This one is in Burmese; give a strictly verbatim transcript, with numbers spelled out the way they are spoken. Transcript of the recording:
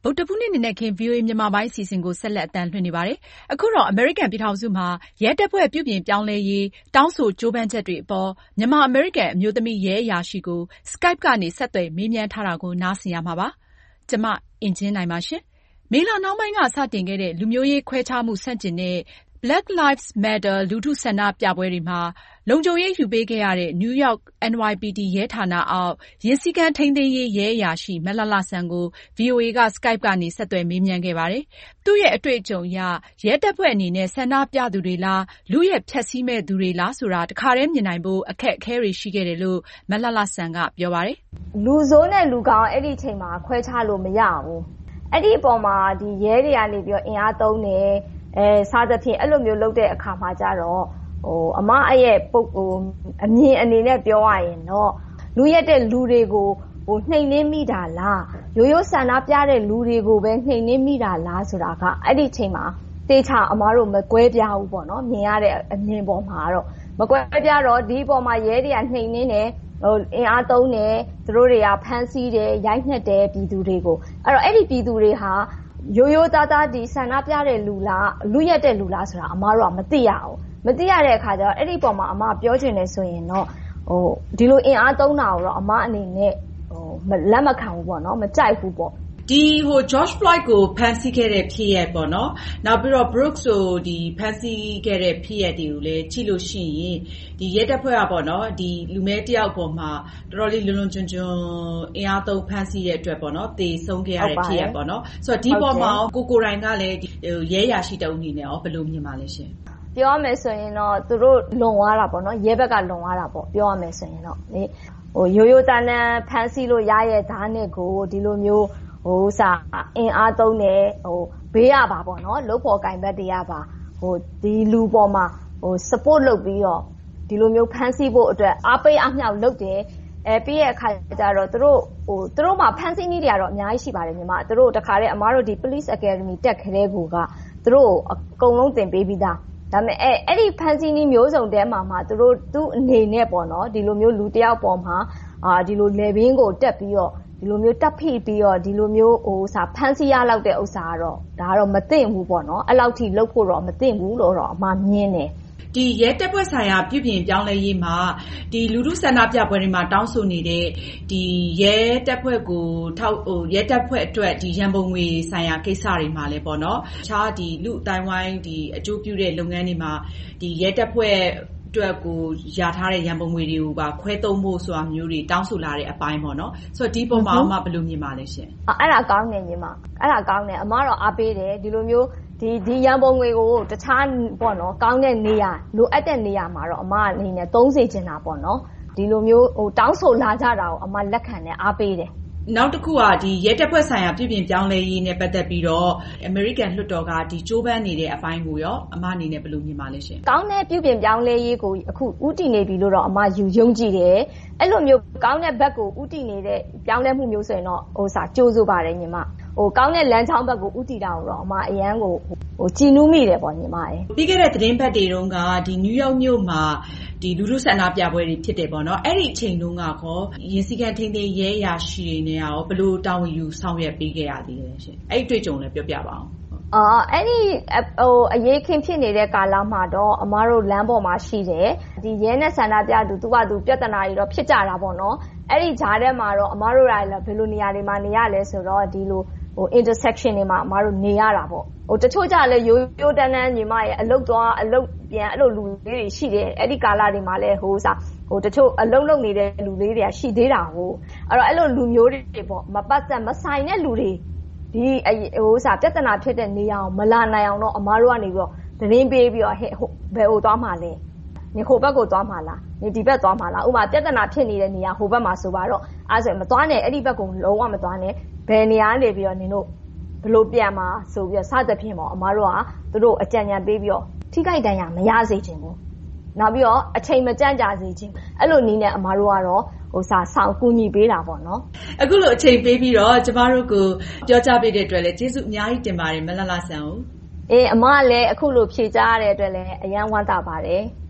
ဗုဒ္ဓဘူးနေ့နံနက်ခင်း ဗွီအိုအေမြန်မာပိုင်းအစီအစဉ်ကိုဆက်လက်အသံလွှင့်နေပါတယ်။အခုတော့အမေရိကန်ပြည်ထောင်စုမှာရဲတပ်ဖွဲ့ပြုပြင်ပြောင်းလဲရေးတောင်းဆိုကြိုးပမ်းချက်တွေအပေါ်မြန်မာအမေရိကန်အမျိုးသမီးရဲအရာရှိကို Skype ကနေဆက်သွယ်မေးမြန်းထားတာကိုနားဆင်ရမှာပါ။ကျွန်မအင်ကြင်းနိုင်ပါရှင်။မေလနှောင်းပိုင်းကစတင်ခဲ့တဲ့လူမျိုးရေးခွဲခြားမှုဆန့်ကျင်တဲ့ Black Lives Matter လူထုဆန္ဒပြပွဲတွေမှာလုံခြုံရေးယူပေးခဲ့ရတဲ့ New York အန် ဝိုင် ပီ တီ ရဲဌာနအောက်ယာဉ်စည်းကမ်းထိန်းသိမ်းရေးရဲအရာရှိမလှလှဆန်းကို ဗွီအိုအေက Skype ကနေဆက်သွယ်မေးမြန်းခဲ့ပါတယ်။သူ့ရဲ့အတွေ့အကြုံအရရဲတပ်ဖွဲ့အနေနဲ့ဆန္ဒပြသူတွေလားလုယက်ဖျက်ဆီးမဲ့သူတွေလားဆိုတာတခါတည်းမြင်နိုင်ဖို့အခက်အခဲတွေရှိခဲ့တယ်လို့မလှလှဆန်းကပြောပါတယ်။လူဆိုးနဲ့လူကောင်းအဲ့ဒီအချိန်မှာခွဲခြားလို့မရဘူး။အဲ့ဒီအပေါ်မှာဒီရဲတွေကနေပြီးတော့အင်အားသုံးတယ်အဲစားသဖြင့်အဲ့လိုမျိုးလုပ်တဲ့အခါမှာကြတော့ဟိုအမအဲ့ရဲ့ပုတ်ဟိုအမြင်အနေနဲ့ပြောရရင်တော့လူရက်တဲ့လူတွေကိုဟိုနှိမ်နှင်းမိတာလားရိုးရိုးဆန္ဒပြတဲ့လူတွေကိုပဲနှိမ်နှင်းမိတာလားဆိုတာကအဲ့ဒီချိန်မှာတေချာအမတို့မကွဲပြားဘူးပေါ့နော်မြင်ရတဲ့အမြင်ပေါ်မှာတော့မကွဲပြားတော့ဒီပေါ်မှာရဲတွေကနှိမ်နှင်းတယ်ဟိုအင်အားသုံးတယ်သူတို့တွေကဖမ်းဆီးတယ်ရိုက်နှက်တယ်ပြည်သူတွေကိုအဲ့တော့အဲ့ဒီပြည်သူတွေဟာရိုးရိုးသားသားဒီဆန္ဒပြတဲ့လူလားလူရက်တဲ့လူလားဆိုတာအမတို့ကမသိရအောင်မသိရတဲ့အခါကျတော့အဲ့ဒီပုံမှာအမပြောချင်တယ်ဆိုရင်တော့ဟိုဒီလိုအင်အားသုံးတာကိုတော့အမအနေနဲ့ဟိုလက်မခံဘူးပေါ့နော်မကြိုက်ဘူးပေါ့ဒီဟို George Floyd ကိုဖမ်းဆီးခဲ့တဲ့ဖြစ်ရပ်ပေါ့နော်နောက်ပြီးတော့ Brooks ကိုဒီဖမ်းဆီးခဲ့တဲ့ဖြစ်ရပ်တွေကိုလည်းကြည့်လို့ရှိရင်ဒီရဲတပ်ဖွဲ့ကပေါ့နော်ဒီလူမဲတယောက်ပေါ်မှာတော်တော်လေးလွန်လွန်ကျွံကျွံအင်အားသုံးဖမ်းဆီးတဲ့အတွက်ပေါ့နော်တေဆုံးခဲ့ရတဲ့ဖြစ်ရပ်ပေါ့နော်ဆိုတော့ဒီပေါ်မှာကိုကိုတိုင်းကလည်းရဲရရှိတဲ့အနေနဲ့ရောဘယ်လိုမြင်ပါလဲရှင်ပြောရမယ်ဆိုရင်တော့သူတို့လွန်သွားတာပေါ့နော်ရဲဘက်ကလွန်သွားတာပေါ့ပြောရမယ်ဆိုရင်တော့လေဟိုရိုးရိုးတန်းတန်းဖမ်းဆီးလို့ရရဲ့ဓာတ်နဲ့ကိုဒီလိုမျိုးဟိုစာအင်အားသုံးတယ်ဟိုဘေးရပါပေါ့နော်လုတ်ဖို့ကင်ဘက်တရားပါဟိုဒီလူပေါ်မှာဟို support လုပ်ပြီးတော့ဒီလိုမျိုးဖမ်းဆီးဖို့အတွက်အားပေးအမြောက်လုပ်တယ်အဲပြီးရဲ့အခါကျတော့သူတို့ဟိုသူတို့မှာဖမ်းဆီးနည်းတွေကတော့အများကြီးရှိပါတယ်ညီမသူတို့တခါတည်းအမားတို့ဒီ Police Academy တက်ခဲတဲ့ကူကသူတို့အကုန်လုံးသင်ပေးပြီးသားဒါပေမဲ့အဲအဲ့ဒီဖန်စီနီးမျိုးစုံတဲမှာမှသူတို့သူ့အနေနဲ့ပေါ့နော်ဒီလိုမျိုးလူတယောက်ပေါ်မှာအာဒီလိုလေဘင်းကိုတက်ပြီးတော့ဒီလိုမျိုးတက်ဖိပြီးတော့ဒီလိုမျိုးဟိုစာဖန်စီရလောက်တဲ့ဥစ္စာကတော့ဒါကတော့မသိဘူးပေါ့နော်အဲ့လောက်ထိလုပ်ဖို့တော့မသိဘူးလို့တော့အမှမြင်တယ်ဒီရဲတပ်ဖွဲ့ဆိုင်ရာပြုပြင်ပြောင်းလဲရေးမှာဒီလူထုဆန္ဒပြပွဲတွေမှာတောင်းဆိုနေတဲ့ဒီရဲတပ်ဖွဲ့ကိုထောက်ဟိုရဲတပ်ဖွဲ့အတွက်ဒီရန်ပုံငွေဆိုင်ရာကိစ္စတွေမှာလည်းပေါ့နော်တခြားဒီလူအတိုင်းဝိုင်းဒီအကျိုးပြုတဲ့လုပ်ငန်းတွေမှာဒီရဲတပ်ဖွဲ့အတွက်ကိုရထားတဲ့ရန်ပုံငွေတွေကိုပါခွဲသုံးဖို့ဆိုတာမျိုးတွေတောင်းဆိုလာတဲ့အပိုင်းပေါ့နော်ဆိုတော့ဒီပုံမှာအမဘယ်လိုမြင်ပါလဲရှင်အဲ့ဒါကောင်းတယ်ညီမအဲ့ဒါကောင်းတယ်အမတော့အားပေးတယ်ဒီလိုမျိုးဒီဒီရန်ပုံငွေကိုတခြားပေါ့နော်ကောင်းတဲ့နေရာလိုအပ်တဲ့နေရာမှာတော့အမအနေနဲ့သုံးစေချင်တာပေါ့နော်ဒီလိုမျိုးဟိုတောင်းဆိုလာကြတာကိုအမလက်ခံနဲ့အားပေးတယ်နောက်တစ်ခုကဒီရဲတပ်ဖွဲ့ဆိုင်ရာပြည်ပြင်ပြောင်းလဲရေးနဲ့ပတ်သက်ပြီးတော့ American လွှတ်တော်ကဒီကြိုးပမ်းနေတဲ့အပိုင်းကိုရောအမအနေနဲ့ဘယ်လိုမြင်ပါလဲရှင်ကောင်းတဲ့ပြည်ပြင်ပြောင်းလဲရေးကိုအခုဥတည်နေပြီလို့တော့အမယူယုံကြည်တယ်အဲ့လိုမျိုးကောင်းတဲ့ဘက်ကိုဥတည်နေတဲ့ပြောင်းလဲမှုမျိုးဆိုရင်တော့ဟိုစာကြိုးစိုးပါတယ်ညီမဟိုကောင်းတဲ့လမ်းကြောင်းဘက်ကိုဥတည်တာကိုတော့အမအရန်ကိုဟိုကြည်နူးမိတယ်ပေါ့ညီမရေပြီးခဲ့တဲ့သတင်းပတ်တွေတုန်းကဒီနယူးယောက်မြို့မှာဒီလူထုဆန္ဒပြပွဲတွေဖြစ်တယ်ပေါ့နော်အဲ့ဒီအချိန်တုန်းကခေါ်ရင်းစည်းကမ်းထိန်းသိမ်းရဲရာရှိတွေနဲ့ရောဘယ်လိုတာဝန်ယူဆောင်ရွက်ပေးခဲ့ရသေးလဲရှင်အဲ့ဒီတွေ့ကြုံလည်းပြောပြပါအောင်အာအဲ့ဒီဟိုအရေးခင်းဖြစ်နေတဲ့ကာလမှာတော့အမားတို့လမ်းပေါ်မှာရှိတယ်ဒီရဲနဲ့ဆန္ဒပြသူသူကသူပြဿနာတွေတော့ဖြစ်ကြတာပေါ့နော်အဲ့ဒီဂျားထဲမှာတော့အမားတို့လည်းဘယ်လိုနေရာတွေမှာနေရလဲဆိုတော့ဒီလိုဟို intersection တွေမှာအမားတို့နေရတာပေါ့ဟိုတချို့ကြလည်းရိုးရိုးတန်းတန်းညီမရဲ့အလုတ်သွားအလုတ်ပြန်အဲ့လိုလူလေးတွေရှိတယ်အဲ့ဒီကာလတွေမှာလည်းဟိုစားဟိုတချို့အလုတ်လုပ်နေတဲ့လူလေးတွေကရှိသေးတာဟိုအဲ့တော့အဲ့လိုလူမျိုးတွေပေါ့မပတ်သက်မဆိုင်တဲ့လူတွေဒီဟိုစားပြဿနာဖြစ်တဲ့နေရာကိုမလာနိုင်အောင်တော့အမားတို့ကနေပြီးတော့သတင်းပေးပြီးတော့ဟဲ့ဟိုဘယ်ဟိုသွားမှာလဲနေဟိုဘက်ကိုသွားမှာလားနေဒီဘက်သွားမှာလားဥပမာပြဿနာဖြစ်နေတဲ့နေရာဟိုဘက်မှာဆိုပါတော့အဲ့ဆိုရင်မသွားနဲ့အဲ့ဒီဘက်ကိုလုံးဝမသွားနဲ့ဘယ်နေရာနေပြီးတော့နင်တို့ဘလို့ပြန်မှာဆိုပြီးတော့စသဖြင့်ပေါ့အမားတို့ကသူတို့အကြံဉာဏ်ပေးပြီးတော့ထိခိုက်ဒဏ်ရာမရစေချင်ဘူးနောက်ပြီးတော့အချိန်မကြန့်ကြာစေချင်အဲ့လိုနည်းနဲ့အမားတို့ကတော့ဟိုစာဆောင်ကူညီပေးတာပေါ့နော်အခုလိုအချိန်ပေးပြီးတော့ကျမတို့ကိုပြောကြားပေးတဲ့အတွက်လည်းကျေးဇူးအများကြီးတင်ပါတယ်မလှလှဆန်းကိုအေးအမကလည်းအခုလိုဖြေကြားရတဲ့အတွက်လည်းအယံဝမ်းသာပါတယ်